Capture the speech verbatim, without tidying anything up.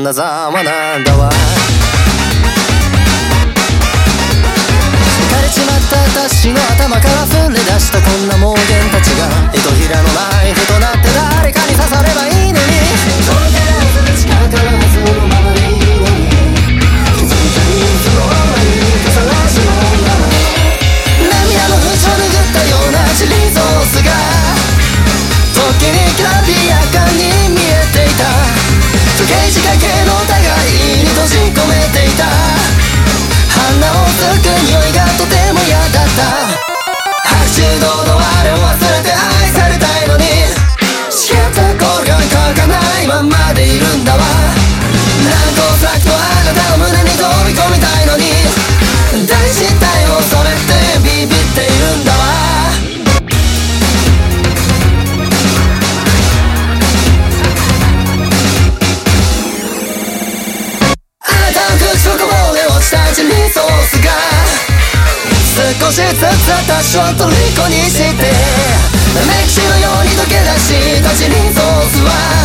んなざまなんだわ。枯れちまった私の頭から溢れ出したこんな妄言たちが糸ひらのナイフとなって誰かに刺さればいいのに、遠からず近からずのままでいいのに、気づいたにそのままに重なしもんだ。涙の縁を拭ったようなチリソースが時にきらびやかに見えていた。時計仕掛けの互いに閉じ込めていた。鼻をつく匂いがとても嫌だった。白昼堂々あれを忘れて愛されたいのに、仕方心が書かないままでいるんだわ。何個先とあなたの胸に飛び込みたいのに、大失態を恐れてビビっているんだわ。口のこぼれ落ちたチリソースが少しずつ私を虜にして、歴史のように溶け出したチリソースは